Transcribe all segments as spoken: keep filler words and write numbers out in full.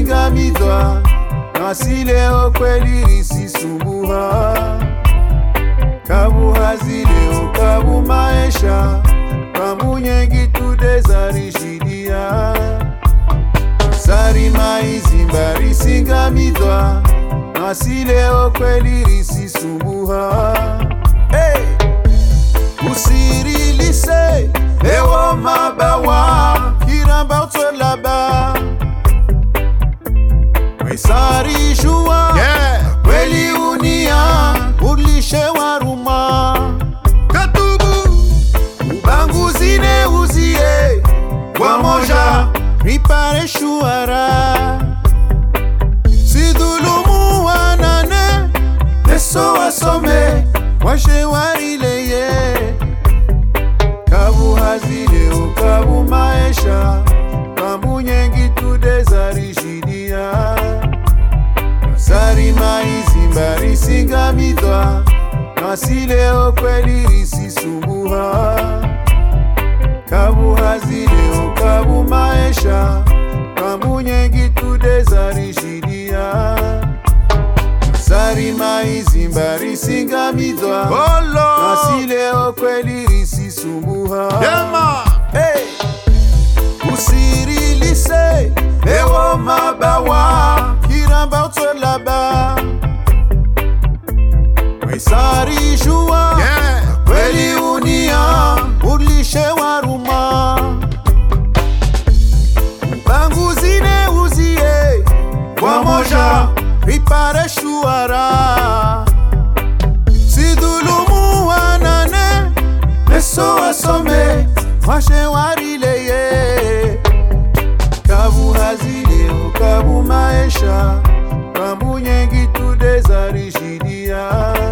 risingamizwa, nasi leo kweli risisumbuha. Kabu hazi leo kabu maisha, kamu nyengi tude zarishidia. Sari maizi mbari singamizwa, nasi leo kweli risisumbuha. Hey! Usirilise ewo mabawa, kiramba utolaba Sari jua, yeah. Kweli unia, ulishe waruma Katubu, ubangu zine uzie kwa moja, ripare shuara Sidulumu wanane, neso wasome Washe warileye Kabu hazile ukabu maisha, kamu nyengi tude zarishidia. Sari maizi mbari singamizwa, nasi leo kweli risisumbuha. Kabu hazile ukabu maisha, kamu nyengi tude zarishidia. Sari maizi mbari singamizwa, nasi leo kweli risisumbuha. Hey! Usirilise ewo mabawa, kiramba utolaba Sari jua, yeah. Kweli unia, ulishe waruma Bangu zine uzie kwa moja, ripare shuara Sidulumu wanane, neso wasome Washe warileye Kabu hazile ukabu maisha, kamu nyengi tude zarishidia.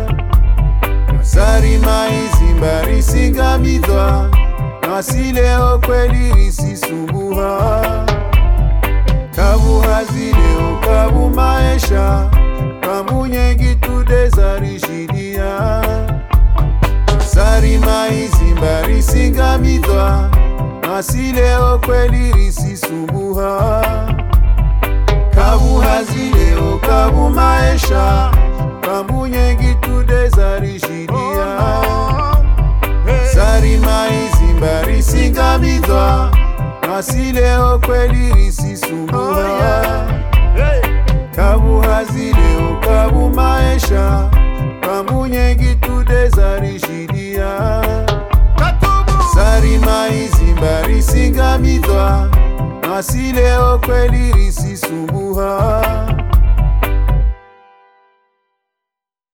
Sari maizi mbari singamizwa, nasi leo kweli risisumbuha. Kabu hazile ukabu maisha, kamu nyengi tude zarishidia. Sari maizi mbari singamizwa, nasi leo kweli risisumbuha. Kabu hazile ukabu maisha, kamu nyengi tude zarishidia. Sari maizi mbari singamizwa, nasi leo kweli risisumbuha. Kabu hazile ukabu maisha, kamu nyengi tude zarishidia. Sari maizi mbari singamizwa, nasi leo kweli risisumbuha.